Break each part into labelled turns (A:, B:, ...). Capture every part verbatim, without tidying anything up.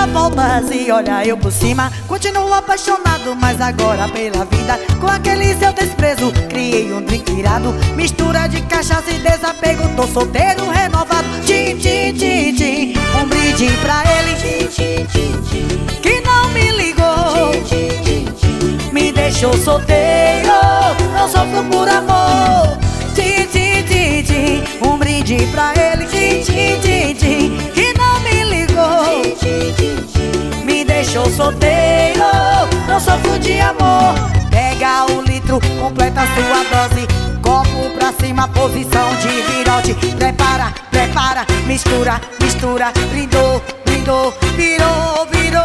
A: dá voltas e olha eu por cima. Continuo apaixonado, mas agora pela vida. Com aquele seu desprezo, criei um drink irado. Mistura de cachaça e desapego, tô solteiro, renovado. Tchim, tchim, tchim, tchim, um brinde pra ele que não me ligou, me deixou solteiro, não sofro por amor. Tchim, tchim, tchim, tchim, um brinde pra ele tchim, tchim, tchim, tchim, que não me ligou, me deixou solteiro, não sofro de amor. Pega o litro, completa sua dose, copo pra cima, posição de virote. Prepara, prepara, mistura, mistura, brindou, brindou, virou, virou.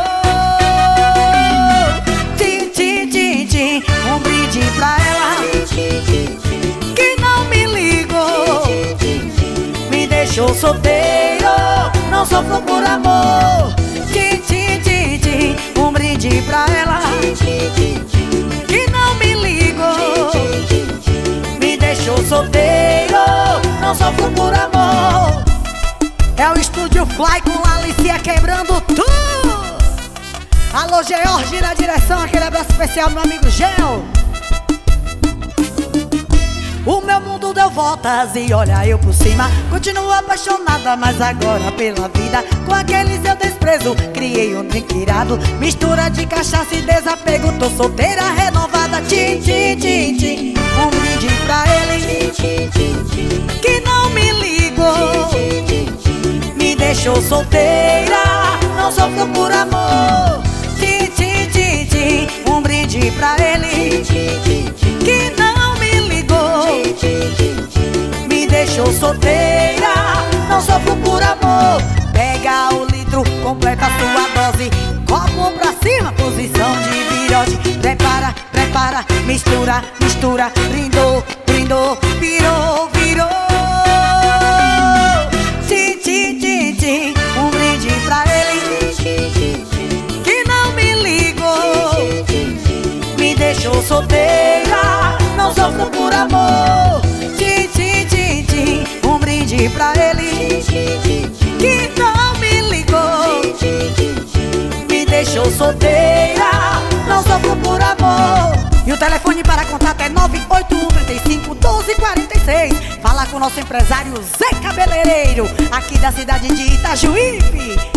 A: Tchim, tchim, tchim, tchim, um brinde pra ela que não me ligou, me deixou solteiro, não sofro por amor. Tchim, tchim, tchim, tchim, um brinde pra ela que não me ligou, me deixou solteiro, não sofro por amor. É o Estúdio Fly com a Alicia quebrando tudo. Alô, George na direção, aquele abraço especial meu amigo Gel. O meu mundo deu voltas e olha eu por cima. Continuo apaixonada, mas agora pela vida. Com aquele seu desprezo, criei um drink irado. Mistura de cachaça e desapego, tô solteira, renovada. Tchim, tchim, tchim, tchim, um brinde pra ele que não me ligou, me deixou solteira, não sofro por amor. Tchim, tchim, tchim, tchim, um brinde pra ele que não me ligou, me deixou solteira, não sofro por amor. Pega o litro, completa sua dose, copo pra cima, posição de virote. Prepara, prepara, mistura, mistura, brindou, brindou, virou, virou. Tchim, tchim, tchim, tchim, um brinde pra ele que não me ligou, me deixou solteira, não sofro por amor. Tchim, tchim, tchim, tchim, um brinde pra ele que não me ligou, me deixou solteira, não sofro por amor. E o telefone para contato é nove oito um, três cinco, um dois quatro seis. Fala com o nosso empresário Zé Cabeleireiro, aqui da cidade de Itajuípe.